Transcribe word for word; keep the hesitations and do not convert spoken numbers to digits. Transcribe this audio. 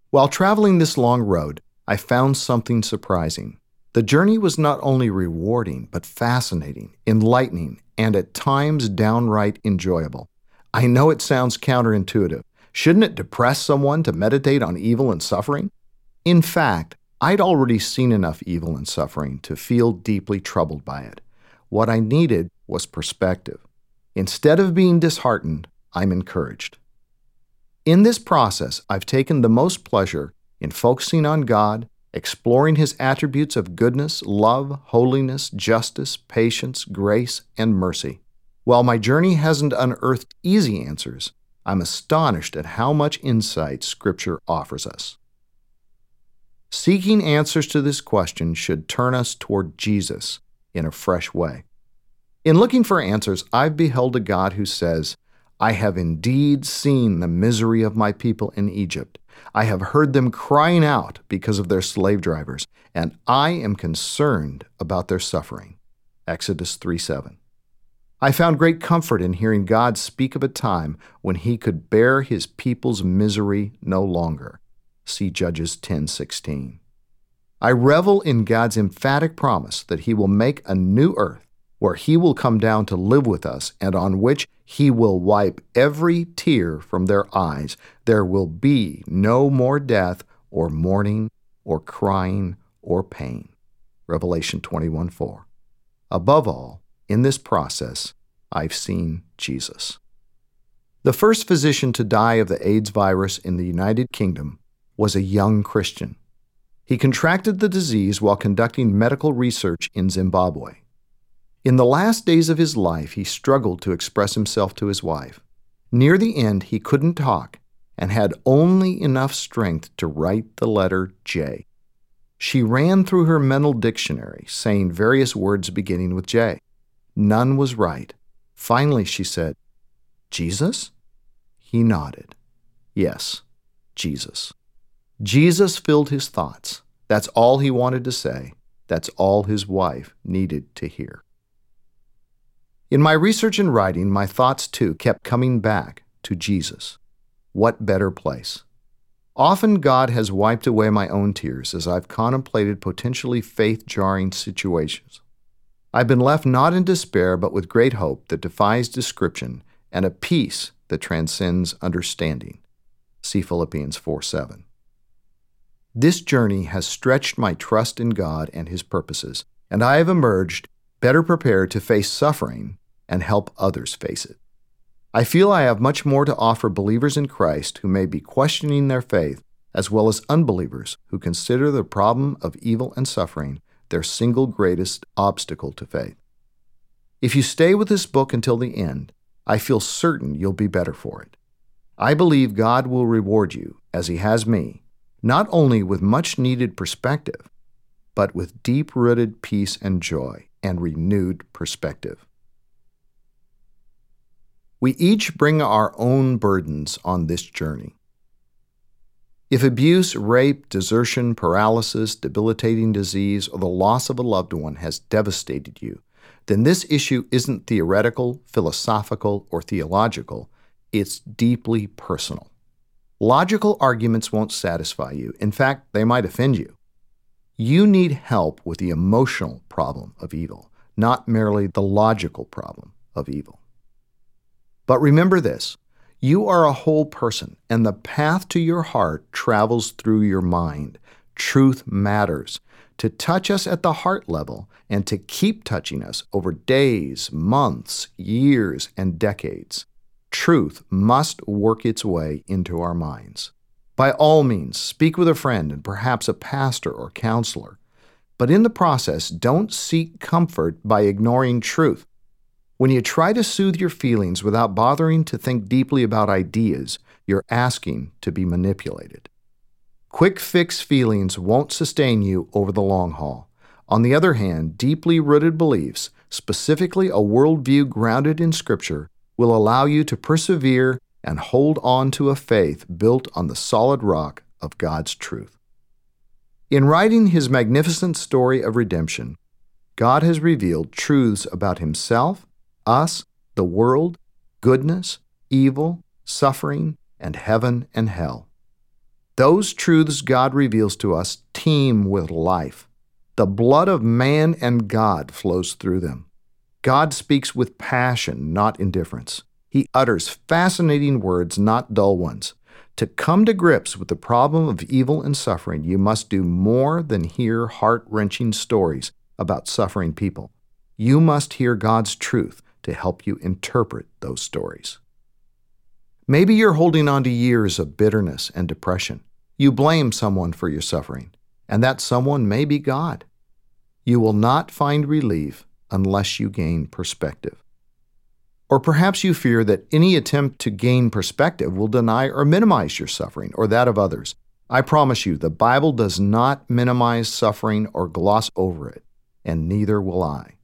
While traveling this long road, I found something surprising. The journey was not only rewarding, but fascinating, enlightening, and at times downright enjoyable. I know it sounds counterintuitive. Shouldn't it depress someone to meditate on evil and suffering? In fact, I'd already seen enough evil and suffering to feel deeply troubled by it. What I needed was perspective. Instead of being disheartened, I'm encouraged. In this process, I've taken the most pleasure in focusing on God, exploring His attributes of goodness, love, holiness, justice, patience, grace, and mercy. While my journey hasn't unearthed easy answers, I'm astonished at how much insight Scripture offers us. Seeking answers to this question should turn us toward Jesus in a fresh way. In looking for answers, I've beheld a God who says, "I have indeed seen the misery of my people in Egypt. I have heard them crying out because of their slave drivers, and I am concerned about their suffering." Exodus three seven. I found great comfort in hearing God speak of a time when He could bear His people's misery no longer. See Judges ten sixteen. I revel in God's emphatic promise that He will make a new earth where He will come down to live with us and on which He will wipe every tear from their eyes. There will be no more death or mourning or crying or pain. Revelation twenty-one four. Above all, in this process, I've seen Jesus. The first physician to die of the AIDS virus in the United Kingdom was a young Christian. He contracted the disease while conducting medical research in Zimbabwe. In the last days of his life, he struggled to express himself to his wife. Near the end, he couldn't talk and had only enough strength to write the letter J. She ran through her mental dictionary, saying various words beginning with J. None was right. Finally, she said, "Jesus?" He nodded. Yes, Jesus. Jesus filled his thoughts. That's all he wanted to say. That's all his wife needed to hear. In my research and writing, my thoughts too kept coming back to Jesus. What better place? Often God has wiped away my own tears as I've contemplated potentially faith-jarring situations. I've been left not in despair, but with great hope that defies description and a peace that transcends understanding. See Philippians four seven. This journey has stretched my trust in God and His purposes, and I have emerged better prepared to face suffering and help others face it. I feel I have much more to offer believers in Christ who may be questioning their faith, as well as unbelievers who consider the problem of evil and suffering their single greatest obstacle to faith. If you stay with this book until the end, I feel certain you'll be better for it. I believe God will reward you, as He has me, not only with much-needed perspective, but with deep-rooted peace and joy and renewed perspective. We each bring our own burdens on this journey. If abuse, rape, desertion, paralysis, debilitating disease, or the loss of a loved one has devastated you, then this issue isn't theoretical, philosophical, or theological. It's deeply personal. Logical arguments won't satisfy you. In fact, they might offend you. You need help with the emotional problem of evil, not merely the logical problem of evil. But remember this, you are a whole person, and the path to your heart travels through your mind. Truth matters. To touch us at the heart level and to keep touching us over days, months, years, and decades, truth must work its way into our minds. By all means, speak with a friend and perhaps a pastor or counselor. But in the process, don't seek comfort by ignoring truth. When you try to soothe your feelings without bothering to think deeply about ideas, you're asking to be manipulated. Quick fix feelings won't sustain you over the long haul. On the other hand, deeply rooted beliefs, specifically a worldview grounded in Scripture, will allow you to persevere and hold on to a faith built on the solid rock of God's truth. In writing His magnificent story of redemption, God has revealed truths about Himself, us, the world, goodness, evil, suffering, and heaven and hell. Those truths God reveals to us teem with life. The blood of man and God flows through them. God speaks with passion, not indifference. He utters fascinating words, not dull ones. To come to grips with the problem of evil and suffering, you must do more than hear heart-wrenching stories about suffering people. You must hear God's truth to help you interpret those stories. Maybe you're holding on to years of bitterness and depression. You blame someone for your suffering, and that someone may be God. You will not find relief unless you gain perspective. Or perhaps you fear that any attempt to gain perspective will deny or minimize your suffering or that of others. I promise you, the Bible does not minimize suffering or gloss over it, and neither will I.